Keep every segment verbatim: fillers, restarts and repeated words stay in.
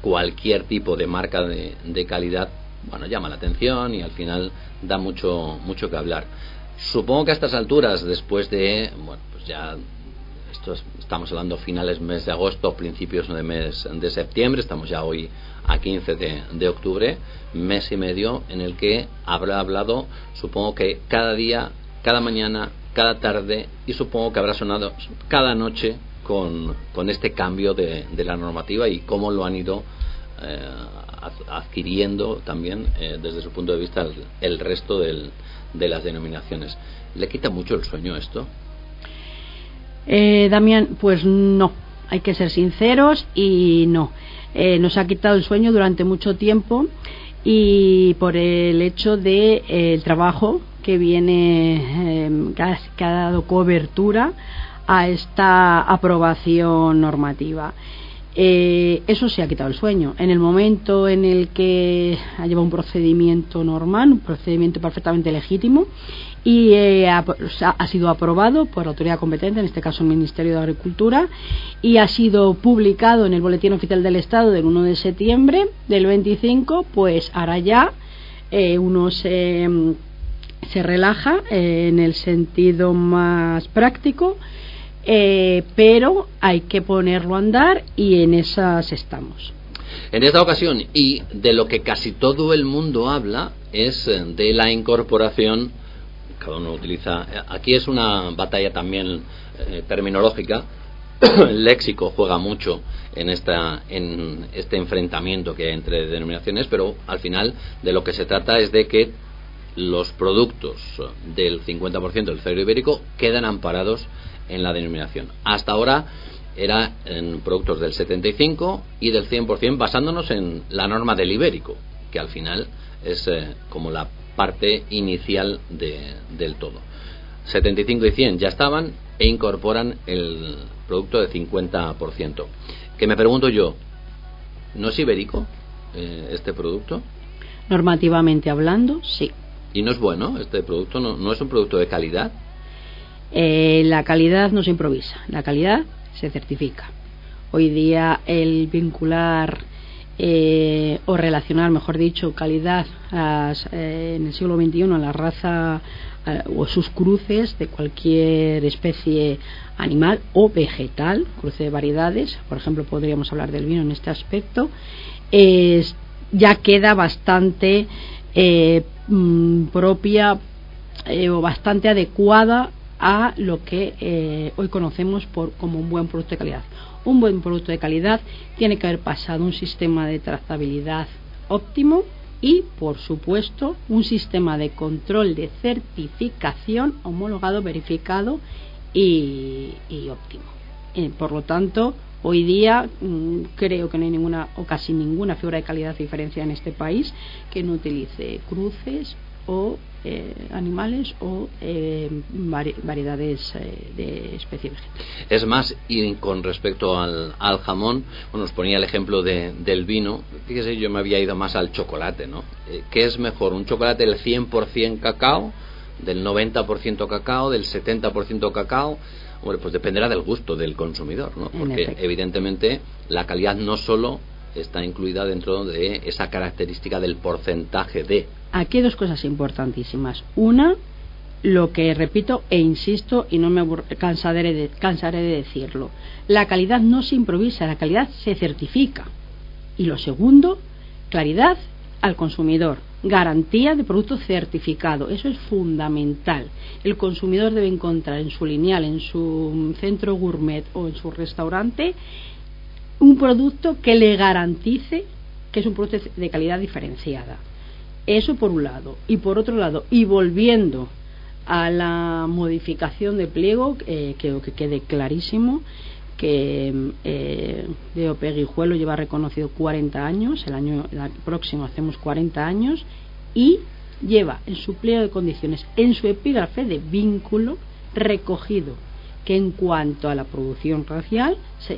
cualquier tipo de marca de, de calidad, bueno, llama la atención y al final da mucho mucho que hablar. Supongo que a estas alturas, después de, bueno, pues ya esto es, estamos hablando finales mes de agosto, principios de mes de septiembre, estamos ya hoy a quince de, de octubre, mes y medio en el que habrá hablado, supongo que cada día, cada mañana, cada tarde, y supongo que habrá sonado cada noche con, con este cambio de, de la normativa y cómo lo han ido eh, adquiriendo también eh, desde su punto de vista el, el resto del, de las denominaciones. ¿Le quita mucho el sueño esto? Eh, Damián, pues no, hay que ser sinceros y no. Eh, nos ha quitado el sueño durante mucho tiempo y por el hecho de eh, el trabajo que viene, eh, que, ha, que ha dado cobertura a esta aprobación normativa. Eh, eso se ha quitado el sueño. En el momento en el que ha llevado un procedimiento normal, un procedimiento perfectamente legítimo, y eh, ha, ha sido aprobado por la autoridad competente, en este caso el Ministerio de Agricultura, y ha sido publicado en el Boletín Oficial del Estado del uno de septiembre del veinticinco, pues ahora ya eh, uno se, se relaja eh, en el sentido más práctico, eh, pero hay que ponerlo a andar y en esas estamos. En esta ocasión, y de lo que casi todo el mundo habla, es de la incorporación. Cada uno utiliza, aquí es una batalla también eh, terminológica. El léxico juega mucho en esta en este enfrentamiento que hay entre denominaciones, pero al final de lo que se trata es de que los productos del cincuenta por ciento del cebro ibérico quedan amparados en la denominación. Hasta ahora era en productos del setenta y cinco y del cien por ciento, basándonos en la norma del ibérico, que al final es eh, como la parte inicial de, del todo. setenta y cinco y cien ya estaban e incorporan el producto de cincuenta por ciento. Que me pregunto yo, ¿no es ibérico eh, este producto? Normativamente hablando, sí. ¿Y no es bueno este producto? ¿No, no es un producto de calidad? Eh, la calidad no se improvisa, la calidad se certifica. Hoy día el vincular Eh, o relacionar, mejor dicho, calidad a, eh, en el siglo veintiuno a la raza a, o sus cruces de cualquier especie animal o vegetal, cruce de variedades, por ejemplo podríamos hablar del vino en este aspecto, eh, ya queda bastante eh, mm, propia eh, o bastante adecuada a lo que eh, hoy conocemos por como un buen producto de calidad. Un buen producto de calidad tiene que haber pasado un sistema de trazabilidad óptimo y, por supuesto, un sistema de control de certificación homologado, verificado y, y óptimo. Eh, por lo tanto, hoy día mmm, creo que no hay ninguna o casi ninguna figura de calidad diferenciada en este país que no utilice cruces o eh, animales o eh, vari- variedades eh, de especie vegetal. Es más, y con respecto al, al jamón, bueno, os ponía el ejemplo de, del vino. Fíjese, yo me había ido más al chocolate, ¿no? Eh, ¿Qué es mejor? ¿Un chocolate del cien por ciento cacao, del noventa por ciento cacao, del setenta por ciento cacao? Bueno, pues dependerá del gusto del consumidor, ¿no? Porque evidentemente la calidad no solo está incluida dentro de esa característica del porcentaje de. Aquí hay dos cosas importantísimas. Una, lo que repito e insisto y no me abur- cansaré de, cansaré de decirlo, la calidad no se improvisa, la calidad se certifica. Y lo segundo, claridad al consumidor, garantía de producto certificado. Eso es fundamental. El consumidor debe encontrar en su lineal, en su centro gourmet o en su restaurante un producto que le garantice que es un producto de calidad diferenciada. Eso por un lado. Y por otro lado, y volviendo a la modificación de pliego, eh, que, que quede clarísimo que eh, D O P Guijuelo lleva reconocido cuarenta años, el año el próximo hacemos cuarenta años, y lleva en su pliego de condiciones, en su epígrafe de vínculo, recogido que en cuanto a la producción racial se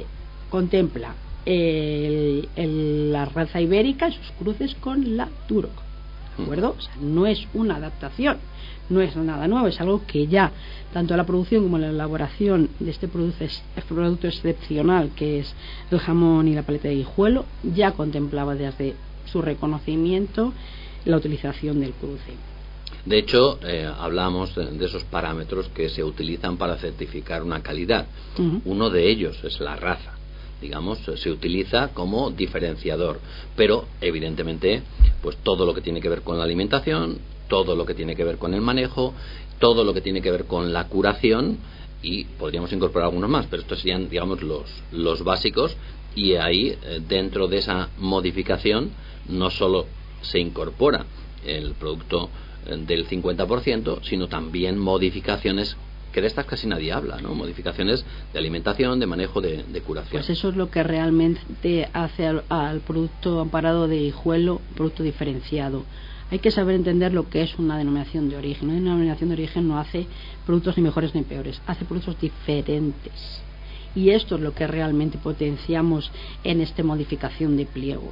contempla el, el, la raza ibérica y sus cruces con la Duroc. ¿de acuerdo? O sea, no es una adaptación, no es nada nuevo, es algo que ya, tanto la producción como la elaboración de este producto, este producto excepcional que es el jamón y la paleta de Guijuelo, ya contemplaba desde su reconocimiento la utilización del cruce. De hecho, eh, hablamos de, de esos parámetros que se utilizan para certificar una calidad. Uh-huh. Uno de ellos es la raza. Digamos, se utiliza como diferenciador, pero evidentemente pues todo lo que tiene que ver con la alimentación, todo lo que tiene que ver con el manejo, todo lo que tiene que ver con la curación, y podríamos incorporar algunos más, pero estos serían, digamos, los, los básicos, y ahí dentro de esa modificación no solo se incorpora el producto del cincuenta por ciento, sino también modificaciones que de estas casi nadie habla, ¿no? Modificaciones de alimentación, de manejo, de, de curación. Pues eso es lo que realmente hace al, al producto amparado de Guijuelo producto diferenciado. Hay que saber entender lo que es una denominación de origen. Una denominación de origen no hace productos ni mejores ni peores, hace productos diferentes. Y esto es lo que realmente potenciamos en esta modificación de pliego.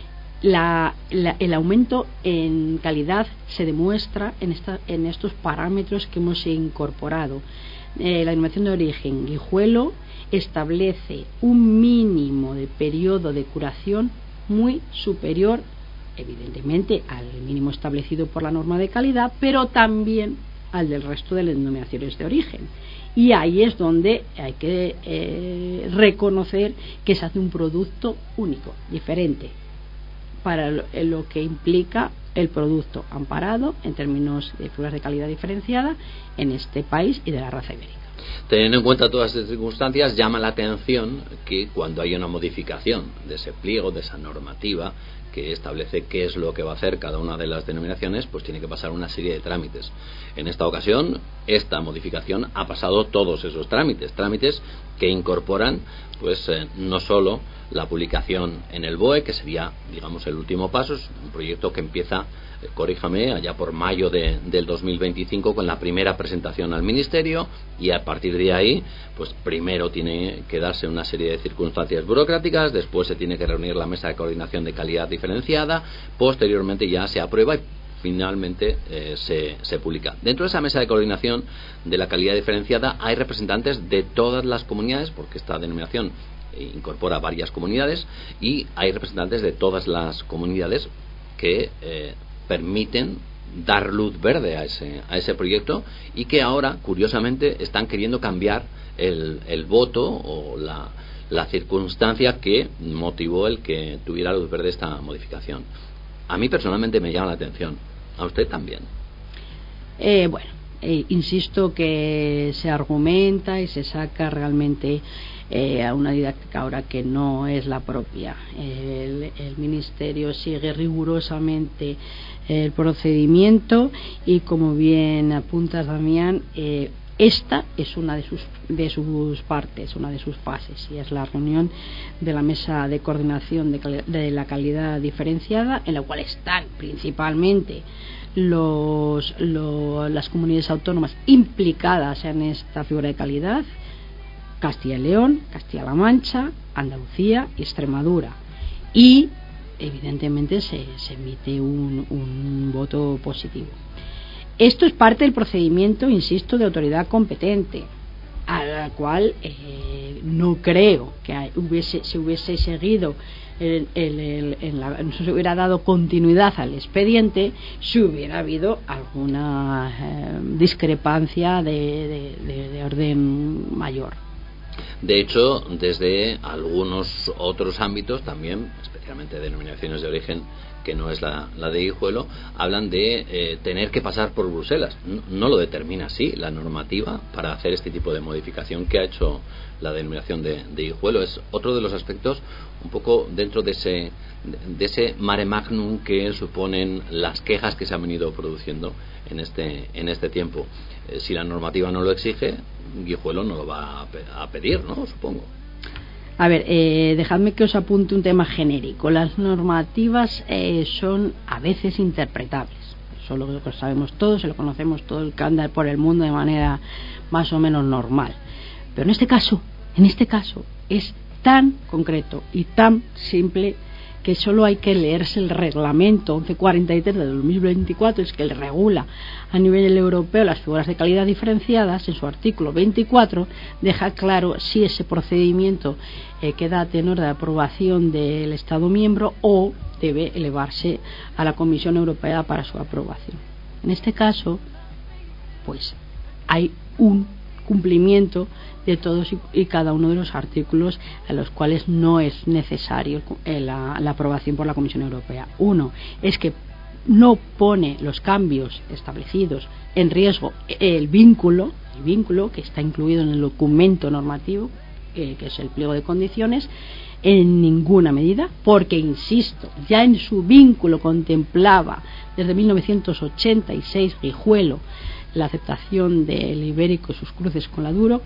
La, la, el aumento en calidad se demuestra en, esta, en estos parámetros que hemos incorporado. Eh, la denominación de origen Guijuelo establece un mínimo de periodo de curación muy superior, evidentemente, al mínimo establecido por la norma de calidad, pero también al del resto de las denominaciones de origen. Y ahí es donde hay que eh, reconocer que se hace un producto único, diferente, para lo, lo que implica el producto amparado en términos de pruebas de calidad diferenciada en este país y de la raza ibérica. Teniendo en cuenta todas estas circunstancias, llama la atención que cuando hay una modificación de ese pliego, de esa normativa que establece qué es lo que va a hacer cada una de las denominaciones, pues tiene que pasar una serie de trámites. En esta ocasión, esta modificación ha pasado todos esos trámites, trámites que incorporan pues eh, no solo la publicación en el B O E, que sería, digamos, el último paso. Es un proyecto que empieza, eh, corríjame, allá por mayo de, del dos mil veinticinco con la primera presentación al Ministerio, y a partir de ahí, pues primero tiene que darse una serie de circunstancias burocráticas, después se tiene que reunir la mesa de coordinación de calidad diferenciada, posteriormente ya se aprueba y finalmente eh, se, se publica. Dentro de esa mesa de coordinación de la calidad diferenciada hay representantes de todas las comunidades, porque esta denominación incorpora varias comunidades, y hay representantes de todas las comunidades que eh, permiten dar luz verde a ese, a ese proyecto, y que ahora, curiosamente, están queriendo cambiar el, el voto o la, la circunstancia que motivó el que tuviera luz verde esta modificación. A mí personalmente me llama la atención. ¿A usted también? Eh, bueno, eh, insisto que se argumenta y se saca realmente eh, a una didáctica ahora que no es la propia. El, el Ministerio sigue rigurosamente el procedimiento y, como bien apuntas, Damián, eh, esta es una de sus, de sus partes, una de sus fases, y es la reunión de la mesa de coordinación de, cali- de la calidad diferenciada, en la cual están principalmente los, lo, las comunidades autónomas implicadas en esta figura de calidad: Castilla y León, Castilla-La Mancha, Andalucía y Extremadura. Y evidentemente se, se emite un, un voto positivo. Esto es parte del procedimiento, insisto, de autoridad competente, a la cual eh, no creo que hubiese, se hubiese seguido, el, el, el, en la, no se hubiera dado continuidad al expediente si hubiera habido alguna eh, discrepancia de, de, de, de orden mayor. De hecho, desde algunos otros ámbitos también, especialmente denominaciones de origen que no es la, la de Guijuelo, hablan de eh, tener que pasar por Bruselas. No, no lo determina así la normativa para hacer este tipo de modificación que ha hecho la denominación de, de Guijuelo. Es otro de los aspectos un poco dentro de ese, de ese mare magnum que suponen las quejas que se han venido produciendo en este, en este tiempo. Eh, si la normativa no lo exige, Guijuelo no lo va a, pe- a pedir, ¿no? Supongo. A ver, eh, dejadme que os apunte un tema genérico. Las normativas eh, son a veces interpretables. Eso lo que sabemos todos, se lo conocemos todo el que anda por el mundo de manera más o menos normal. Pero en este caso, en este caso, es tan concreto y tan simple que solo hay que leerse el reglamento once cuarenta y tres de dos mil veinticuatro, es que le regula a nivel europeo las figuras de calidad diferenciadas. En su artículo veinticuatro deja claro si ese procedimiento eh, queda a tenor de aprobación del Estado miembro o debe elevarse a la Comisión Europea para su aprobación. En este caso, pues hay un cumplimiento de todos y cada uno de los artículos a los cuales no es necesario la, la aprobación por la Comisión Europea. Uno es que no pone los cambios establecidos en riesgo el vínculo, el vínculo que está incluido en el documento normativo, eh, que es el pliego de condiciones, en ninguna medida, porque, insisto, ya en su vínculo contemplaba desde mil novecientos ochenta y seis Guijuelo la aceptación del ibérico y sus cruces con la Duro.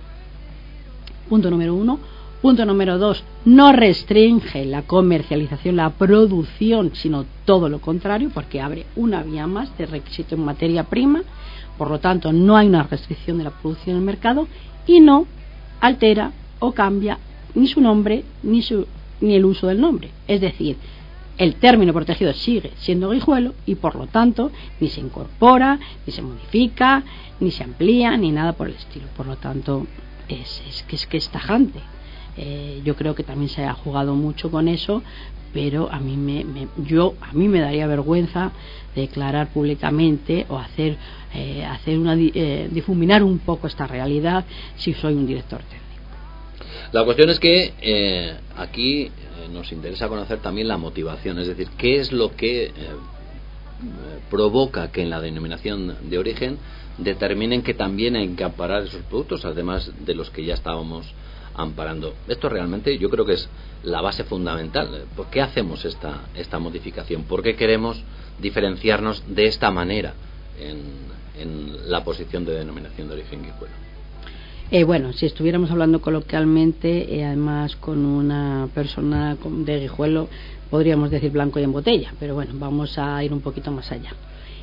Punto número uno. Punto número dos, no restringe la comercialización, la producción, sino todo lo contrario, porque abre una vía más de requisito en materia prima. Por lo tanto, no hay una restricción de la producción en el mercado y no altera o cambia ni su nombre ni, su, ni el uso del nombre. Es decir, el término protegido sigue siendo Guijuelo y por lo tanto ni se incorpora, ni se modifica, ni se amplía, ni nada por el estilo. Por lo tanto, es, es, que, es que es tajante. Eh, yo creo que también se ha jugado mucho con eso, pero a mí me, me yo a mí me daría vergüenza declarar públicamente o hacer eh, hacer una eh, difuminar un poco esta realidad si soy un director técnico. La cuestión es que eh, aquí eh, nos interesa conocer también la motivación, es decir, qué es lo que eh, provoca que en la denominación de origen determinen que también hay que amparar esos productos, además de los que ya estábamos amparando. Esto realmente yo creo que es la base fundamental. ¿Por qué hacemos esta, esta modificación? ¿Por qué queremos diferenciarnos de esta manera en, en la posición de denominación de origen Guijuelo? Eh, bueno, si estuviéramos hablando coloquialmente, eh, además con una persona de Guijuelo, podríamos decir blanco y en botella, pero bueno, vamos a ir un poquito más allá.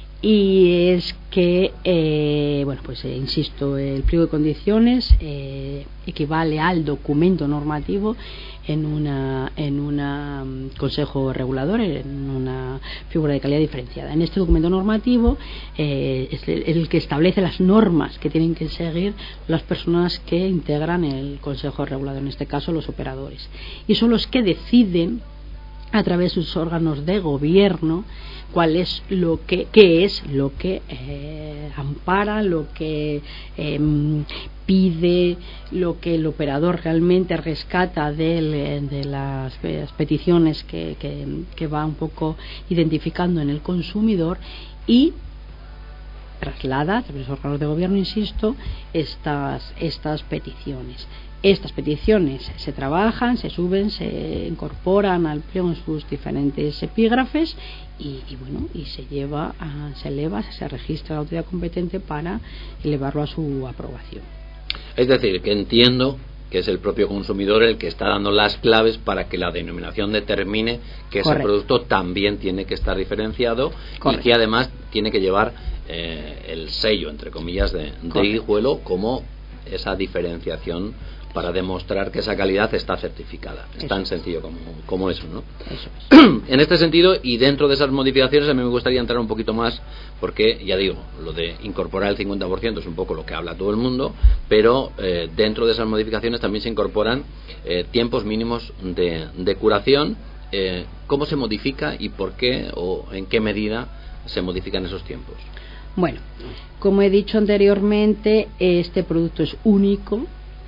Y es que, eh, bueno, pues eh, insisto, el pliego de condiciones eh, equivale al documento normativo en una en una um, consejo regulador, en una figura de calidad diferenciada. En este documento normativo eh, es el, el que establece las normas que tienen que seguir las personas que integran el consejo regulador, en este caso los operadores, y son los que deciden a través de sus órganos de gobierno cuál es lo que qué es lo que eh, ampara, lo que eh, pide, lo que el operador realmente rescata de, de las, de las peticiones que, que, que va un poco identificando en el consumidor y traslada a través de los órganos de gobierno, insisto, estas estas peticiones. Estas peticiones se trabajan, se suben, se incorporan al pliego en sus diferentes epígrafes y, y bueno, y se lleva, a, se eleva, se registra a la autoridad competente para elevarlo a su aprobación. Es decir, que entiendo que es el propio consumidor el que está dando las claves para que la denominación determine que ese Correcto. producto también tiene que estar diferenciado. Correcto. Y que además tiene que llevar eh, el sello, entre comillas, de, de Guijuelo como esa diferenciación para demostrar que esa calidad está certificada. Es eso tan sencillo como, como eso, ¿no? Eso es. En este sentido, y dentro de esas modificaciones, a mí me gustaría entrar un poquito más, porque, ya digo, lo de incorporar el cincuenta por ciento es un poco lo que habla todo el mundo, pero eh, dentro de esas modificaciones también se incorporan eh, tiempos mínimos de, de curación. Eh, ¿Cómo se modifica y por qué o en qué medida se modifican esos tiempos? Bueno, como he dicho anteriormente, este producto es único.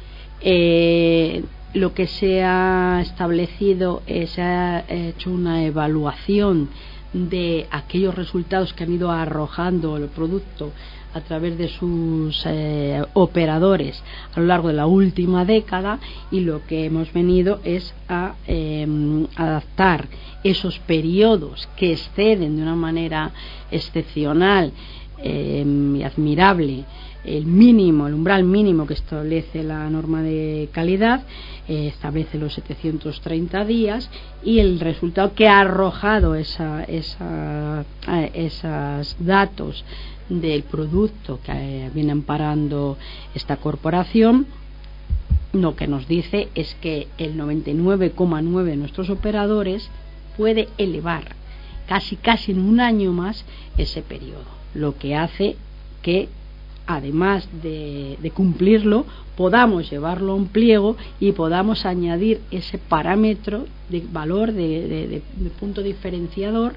Eh, lo que se ha establecido es se ha hecho una evaluación de aquellos resultados que han ido arrojando el producto a través de sus eh, operadores a lo largo de la última década, y lo que hemos venido es a eh, adaptar esos periodos que exceden de una manera excepcional eh, y admirable el mínimo, el umbral mínimo que establece la norma de calidad, eh, establece los setecientos treinta días, y el resultado que ha arrojado esa, esa, esos datos del producto que eh, viene amparando esta corporación, lo que nos dice es que el noventa y nueve coma nueve de nuestros operadores puede elevar casi casi en un año más ese periodo, lo que hace que además de, de cumplirlo podamos llevarlo a un pliego y podamos añadir ese parámetro de valor de, de, de, de punto diferenciador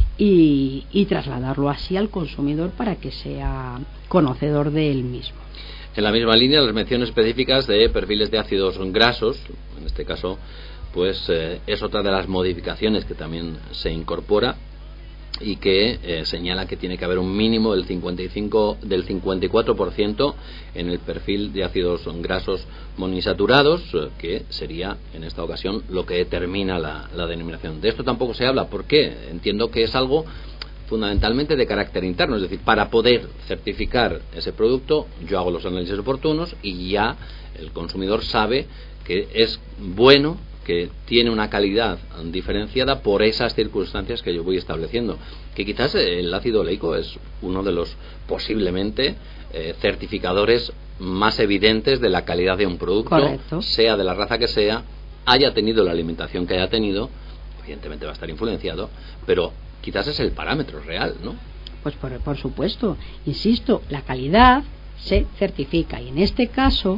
y, y trasladarlo así al consumidor para que sea conocedor de él mismo. En la misma línea, las menciones específicas de perfiles de ácidos grasos, en este caso, pues eh, es otra de las modificaciones que también se incorpora y que eh, señala que tiene que haber un mínimo del cincuenta y cinco del cincuenta y cuatro por ciento en el perfil de ácidos grasos monoinsaturados, eh, que sería en esta ocasión lo que determina la, la denominación. De esto tampoco se habla, porque entiendo que es algo fundamentalmente de carácter interno, es decir, para poder certificar ese producto yo hago los análisis oportunos y ya el consumidor sabe que es bueno, que tiene una calidad diferenciada por esas circunstancias que yo voy estableciendo, que quizás el ácido oleico es uno de los posiblemente eh, certificadores más evidentes de la calidad de un producto. Correcto. Sea de la raza que sea, haya tenido la alimentación que haya tenido, evidentemente va a estar influenciado, pero quizás es el parámetro real, ¿no? Pues por, por supuesto, insisto, la calidad se certifica y en este caso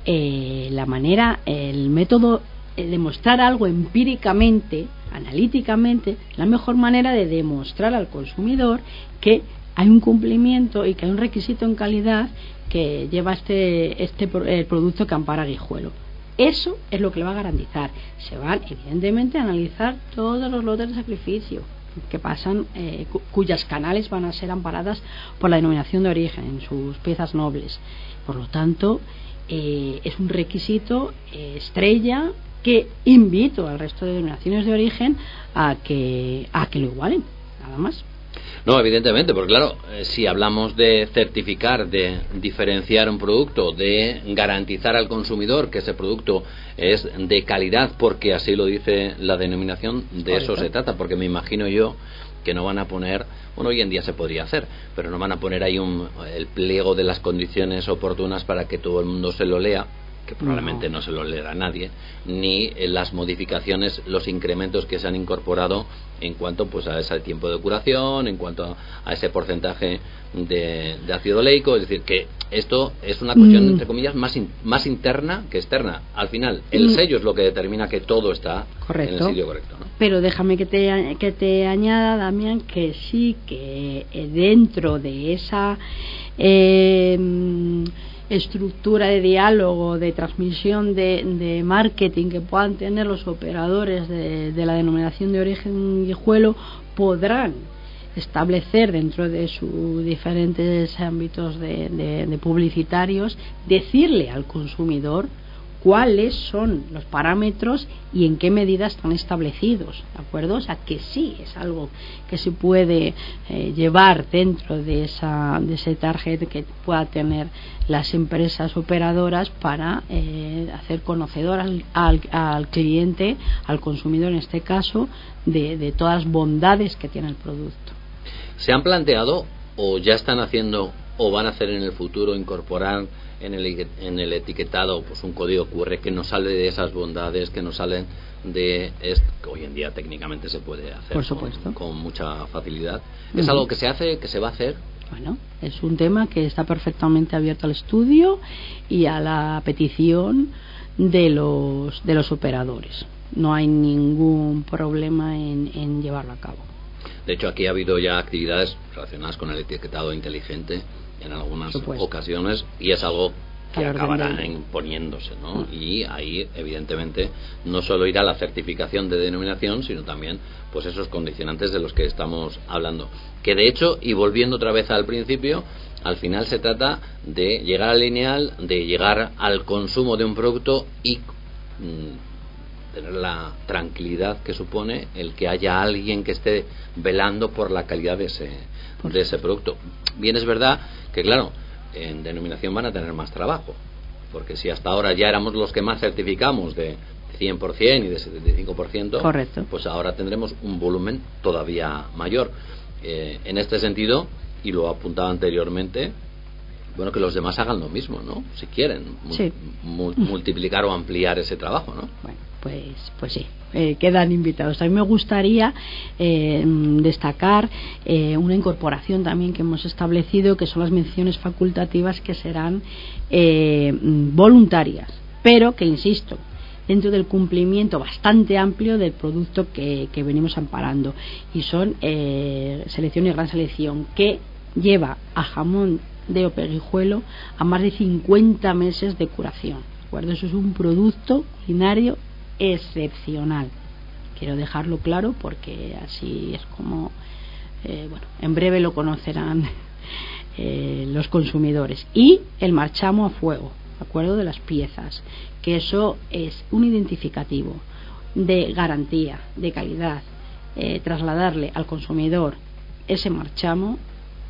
eh, la manera, el método eh, demostrar algo empíricamente, analíticamente, la mejor manera de demostrar al consumidor que hay un cumplimiento y que hay un requisito en calidad que lleva este este el producto que ampara Guijuelo. Eso es lo que le va a garantizar. Se van evidentemente a analizar todos los lotes de sacrificio que pasan, eh, cu- cuyas canales van a ser amparadas por la denominación de origen en sus piezas nobles. Por lo tanto, eh, es un requisito eh, estrella que invito al resto de denominaciones de origen a que a que lo igualen, nada más. No, evidentemente, porque claro, eh, si hablamos de certificar, de diferenciar un producto, de garantizar al consumidor que ese producto es de calidad, porque así lo dice la denominación, de Correcto. Eso se trata, porque me imagino yo que no van a poner, bueno, hoy en día se podría hacer, pero no van a poner ahí un, el pliego de las condiciones oportunas para que todo el mundo se lo lea, que probablemente no, no se lo leerá nadie, ni las modificaciones, los incrementos que se han incorporado en cuanto pues a ese tiempo de curación, en cuanto a, a ese porcentaje de, de ácido oleico. Es decir, que esto es una cuestión, mm. entre comillas, más in, más interna que externa. Al final, el mm. sello es lo que determina que todo está correcto. En el sitio correcto, ¿no? Pero déjame que te, que te añada, Damián, que sí, que dentro de esa eh, estructura de diálogo, de transmisión de, de marketing que puedan tener los operadores de, de la denominación de origen Guijuelo, podrán establecer dentro de sus diferentes ámbitos de, de, de publicitarios, decirle al consumidor cuáles son los parámetros y en qué medida están establecidos, ¿de acuerdo? O sea, que sí es algo que se puede eh, llevar dentro de esa de ese target que pueda tener las empresas operadoras para eh, hacer conocedor al, al, al cliente, al consumidor en este caso, de, de todas las bondades que tiene el producto. ¿Se han planteado o ya están haciendo o van a hacer en el futuro incorporar en el, en el etiquetado pues un código cu erre que nos hable de esas bondades, que nos salen de esto, que hoy en día técnicamente se puede hacer Por supuesto. Con, con mucha facilidad? ¿Es uh-huh. algo que se hace, que se va a hacer? Bueno, es un tema que está perfectamente abierto al estudio y a la petición de los de los operadores. No hay ningún problema en, en llevarlo a cabo. De hecho, aquí ha habido ya actividades relacionadas con el etiquetado inteligente en algunas ocasiones y es algo que acabará imponiéndose, ¿no? Mm. Y ahí, evidentemente, no solo irá la certificación de denominación, sino también pues esos condicionantes de los que estamos hablando. Que de hecho, y volviendo otra vez al principio, al final se trata de llegar al lineal, de llegar al consumo de un producto y mmm, tener la tranquilidad que supone el que haya alguien que esté velando por la calidad de ese, de ese producto. Bien, es verdad que, claro, en denominación van a tener más trabajo, porque si hasta ahora ya éramos los que más certificamos de cien por ciento y de setenta y cinco por ciento, Correcto. Pues ahora tendremos un volumen todavía mayor. Eh, en este sentido, y lo apuntaba anteriormente, bueno, que los demás hagan lo mismo, ¿no? Si quieren, sí. mu- multiplicar o ampliar ese trabajo, ¿no? Bueno. pues, pues sí. Eh, quedan invitados. A mí me gustaría eh, destacar eh, una incorporación también que hemos establecido, que son las menciones facultativas, que serán eh, voluntarias, pero que, insisto, dentro del cumplimiento bastante amplio del producto que, que venimos amparando, y son eh, selección y gran selección, que lleva a jamón de Opeguijuelo a más de cincuenta meses de curación, ¿de acuerdo? Eso es un producto culinario excepcional. Quiero dejarlo claro porque así es como eh, bueno, en breve lo conocerán eh, los consumidores. Y el marchamo a fuego, ¿de acuerdo? De las piezas, que eso es un identificativo de garantía, de calidad, eh, trasladarle al consumidor ese marchamo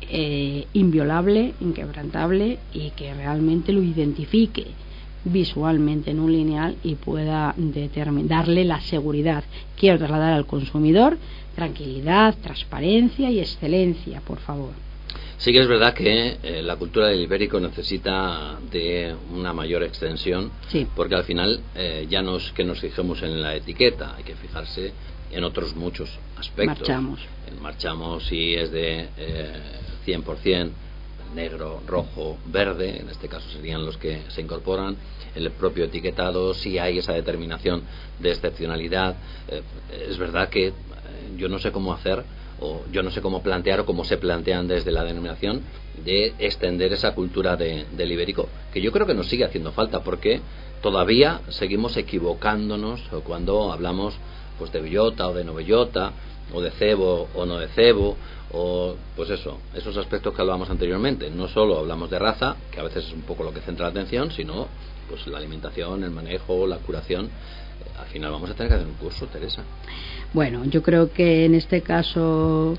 eh, inviolable, inquebrantable, y que realmente lo identifique visualmente en un lineal y pueda darle la seguridad. Quiero trasladar al consumidor tranquilidad, transparencia y excelencia, por favor. Sí que es verdad que eh, la cultura del ibérico necesita de una mayor extensión, sí. Porque al final eh, ya no es que nos fijemos en la etiqueta, hay que fijarse en otros muchos aspectos. Marchamos. El marchamo, si es de eh, cien por ciento negro, rojo, verde, en este caso serían los que se incorporan, el propio etiquetado, si hay esa determinación de excepcionalidad. Eh, es verdad que eh, yo no sé cómo hacer, o yo no sé cómo plantear, o cómo se plantean desde la denominación, de extender esa cultura de, del ibérico, que yo creo que nos sigue haciendo falta, porque todavía seguimos equivocándonos cuando hablamos pues de bellota o de no bellota, o de cebo o no de cebo, o pues eso, esos aspectos que hablábamos anteriormente. No solo hablamos de raza, que a veces es un poco lo que centra la atención, sino pues la alimentación, el manejo, la curación. Al final vamos a tener que hacer un curso, Teresa. Bueno, yo creo que en este caso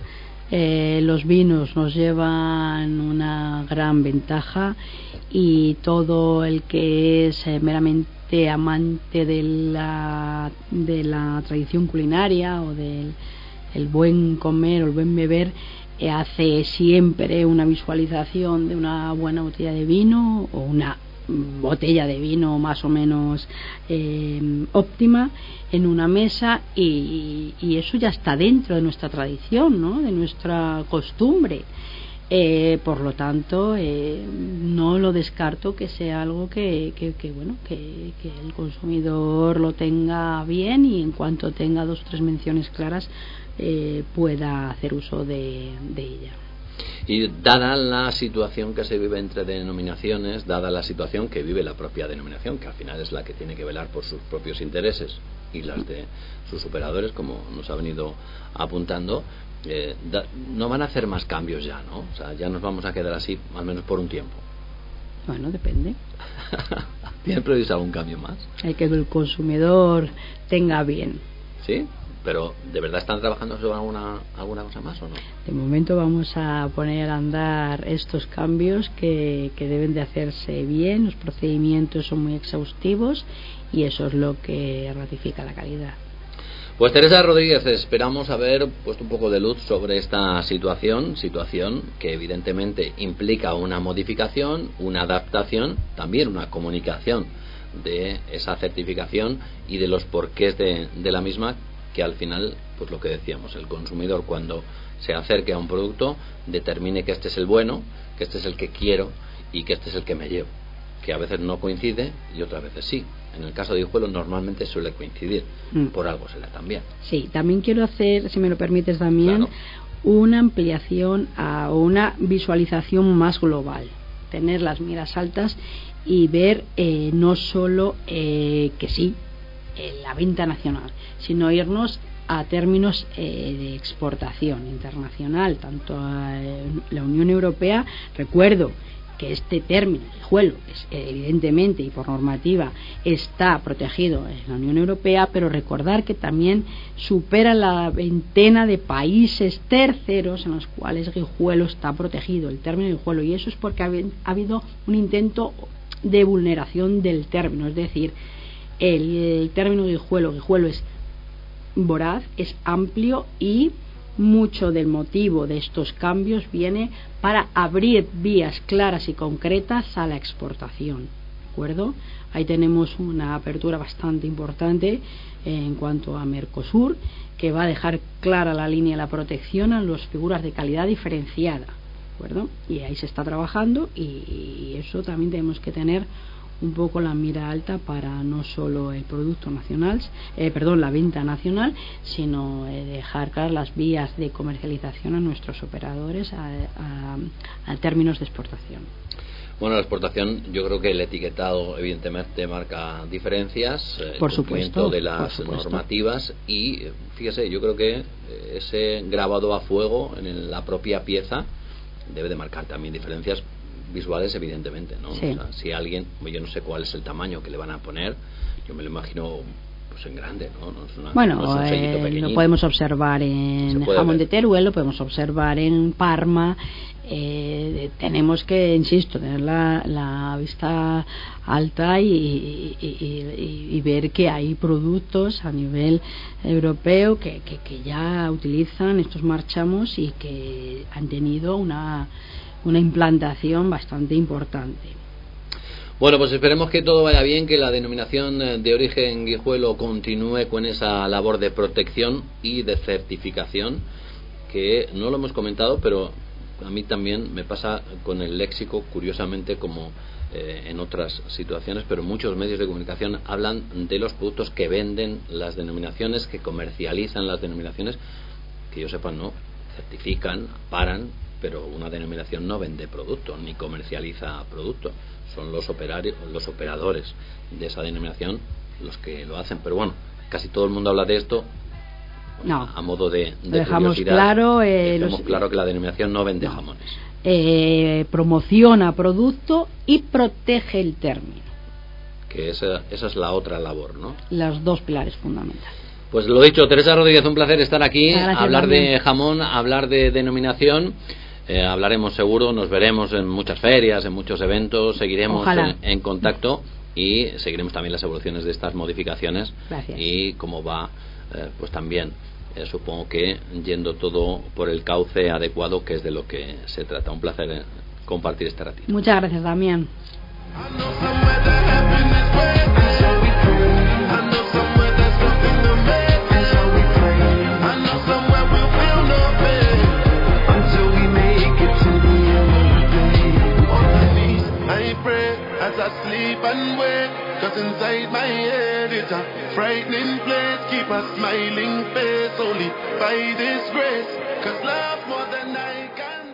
eh, los vinos nos llevan una gran ventaja, y todo el que es eh, meramente amante de la, de la tradición culinaria o del el buen comer o el buen beber, eh, hace siempre una visualización de una buena botella de vino, o una botella de vino más o menos eh, óptima en una mesa, y, y eso ya está dentro de nuestra tradición, ¿no? De nuestra costumbre. Eh, por lo tanto, eh, no lo descarto que sea algo que, que, que bueno que, que el consumidor lo tenga bien, y en cuanto tenga dos o tres menciones claras eh, pueda hacer uso de, de ella. Y dada la situación que se vive entre denominaciones, dada la situación que vive la propia denominación, que al final es la que tiene que velar por sus propios intereses y las de sus operadores, como nos ha venido apuntando, eh, da, no van a hacer más cambios ya, ¿no? O sea, ya nos vamos a quedar así, al menos por un tiempo. Bueno, depende. ¿Tiene previsto algún cambio más? Hay que el consumidor tenga bien. ¿Sí? Pero ¿de verdad están trabajando sobre alguna alguna cosa más o no? De momento vamos a poner a andar estos cambios que, que deben de hacerse bien. Los procedimientos son muy exhaustivos, y eso es lo que ratifica la calidad. Pues Teresa Rodríguez, esperamos haber puesto un poco de luz sobre esta situación, situación que evidentemente implica una modificación, una adaptación, también una comunicación de esa certificación y de los porqués de, de la misma, que al final, pues lo que decíamos, el consumidor cuando se acerque a un producto determine que este es el bueno, que este es el que quiero y que este es el que me llevo, que a veces no coincide y otras veces sí. En el caso de Guijuelo normalmente suele coincidir, mm. por algo será también. Sí, también quiero hacer, si me lo permites también, claro, una ampliación a una visualización más global, tener las miras altas y ver eh, no solo eh, que sí, la venta nacional, sino irnos a términos eh, de exportación internacional, tanto a eh, la Unión Europea. Recuerdo que este término, el guijuelo, es, eh, evidentemente y por normativa está protegido en la Unión Europea, pero recordar que también supera la veintena de países terceros en los cuales guijuelo está protegido, el término guijuelo, y eso es porque ha, ha habido un intento de vulneración del término, es decir, El, el término guijuelo, guijuelo es voraz, es amplio, y mucho del motivo de estos cambios viene para abrir vías claras y concretas a la exportación. ¿de acuerdo? Ahí tenemos una apertura bastante importante en cuanto a Mercosur, que va a dejar clara la línea de la protección a las figuras de calidad diferenciada, ¿de acuerdo? Y ahí se está trabajando, y eso también tenemos que tener un poco la mira alta para no solo el producto nacional, eh, perdón, la venta nacional, sino eh, dejar claras las vías de comercialización a nuestros operadores a, a, a términos de exportación. Bueno, la exportación, yo creo que el etiquetado evidentemente marca diferencias, el por cumplimiento supuesto, de las normativas, y fíjese, yo creo que ese grabado a fuego en la propia pieza debe de marcar también diferencias visuales, evidentemente, ¿no? Sí. O sea, si alguien, yo no sé cuál es el tamaño que le van a poner, yo me lo imagino pues en grande, ¿no? No es una, bueno, no es un sellito eh, pequeñito. Lo podemos observar en jamón ver. de Teruel, lo podemos observar en Parma. Eh, tenemos que, insisto, tener la, la vista alta y, y, y, y ver que hay productos a nivel europeo que, que, que ya utilizan estos marchamos y que han tenido una, una implantación bastante importante. Bueno, pues esperemos que todo vaya bien, que la denominación de origen Guijuelo continúe con esa labor de protección y de certificación, que no lo hemos comentado, pero a mí también me pasa con el léxico, curiosamente, como eh, en otras situaciones, pero muchos medios de comunicación hablan de los productos que venden las denominaciones, que comercializan las denominaciones, que yo sepa no, certifican, paran, pero una denominación no vende producto, ni comercializa producto. Son los operarios, los operadores de esa denominación los que lo hacen, pero bueno, casi todo el mundo habla de esto. No, a modo de, de dejamos curiosidad, claro, eh, dejamos los, claro que la denominación no vende no. jamones. Eh, promociona producto y protege el término. Que esa, esa es la otra labor, ¿no? Los dos pilares fundamentales. Pues lo dicho, Teresa Rodríguez, un placer estar aquí, Gracias, hablar también. de jamón, hablar de denominación. Eh, hablaremos seguro, nos veremos en muchas ferias, en muchos eventos, seguiremos en, en contacto y seguiremos también las evoluciones de estas modificaciones. Gracias. Y cómo va, eh, pues también eh, supongo que yendo todo por el cauce adecuado, que es de lo que se trata. Un placer eh, compartir este ratito. Muchas gracias, Damián. As I sleep and wake, 'cause inside my head it's a frightening place. Keep a smiling face only by this grace, 'cause love more than I can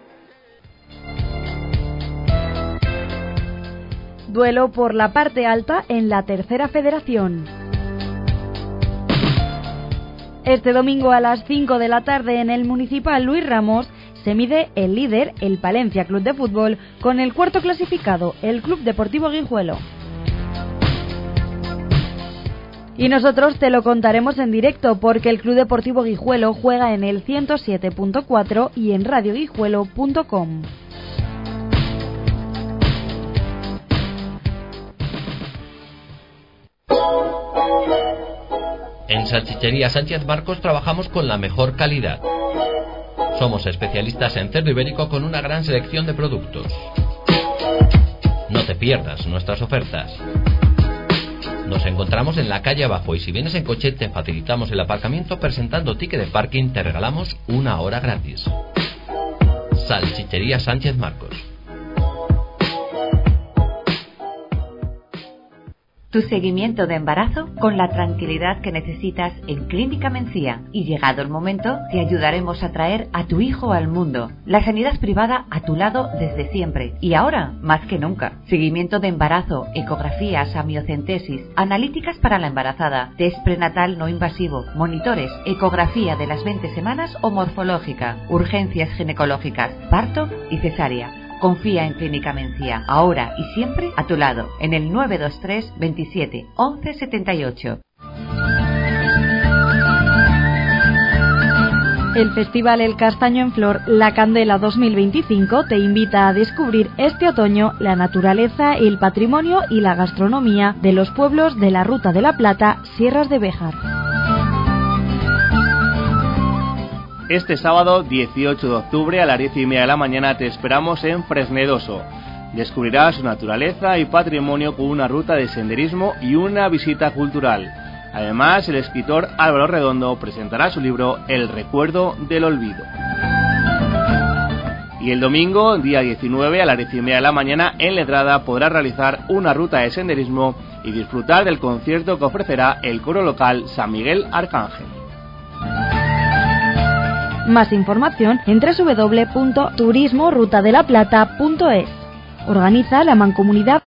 take. Duelo por la parte alta en la Tercera Federación. Este domingo a las cinco de la tarde en el Municipal Luis Ramos se mide el líder, el Palencia Club de Fútbol, con el cuarto clasificado, el Club Deportivo Guijuelo. Y nosotros te lo contaremos en directo porque el Club Deportivo Guijuelo juega en el ciento siete punto cuatro y en radio guijuelo punto com. En Salchichería Sánchez Marcos trabajamos con la mejor calidad. Somos especialistas en cerdo ibérico con una gran selección de productos. No te pierdas nuestras ofertas. Nos encontramos en la calle abajo y si vienes en coche te facilitamos el aparcamiento presentando ticket de parking, te regalamos una hora gratis. Salchichería Sánchez Marcos. Tu seguimiento de embarazo con la tranquilidad que necesitas en Clínica Mencía. Y llegado el momento, te ayudaremos a traer a tu hijo al mundo. La sanidad privada a tu lado desde siempre. Y ahora, más que nunca. Seguimiento de embarazo, ecografías, amniocentesis, analíticas para la embarazada, test prenatal no invasivo, monitores, ecografía de las veinte semanas o morfológica, urgencias ginecológicas, parto y cesárea. Confía en Clínica Mencía, ahora y siempre a tu lado, en el nueve dos tres, veintisiete, once setenta y ocho. El Festival El Castaño en Flor, La Candela dos mil veinticinco, te invita a descubrir este otoño la naturaleza, el patrimonio y la gastronomía de los pueblos de la Ruta de la Plata, Sierras de Béjar. Este sábado dieciocho de octubre a las diez y media de la mañana te esperamos en Fresnedoso. Descubrirá su naturaleza y patrimonio con una ruta de senderismo y una visita cultural. Además, el escritor Álvaro Redondo presentará su libro El recuerdo del olvido. Y el domingo, día diecinueve, a las diez y media de la mañana, en Letrada podrá realizar una ruta de senderismo y disfrutar del concierto que ofrecerá el coro local San Miguel Arcángel. Más información en doble u doble u doble u punto turismo ruta de la plata punto es. Organiza la Mancomunidad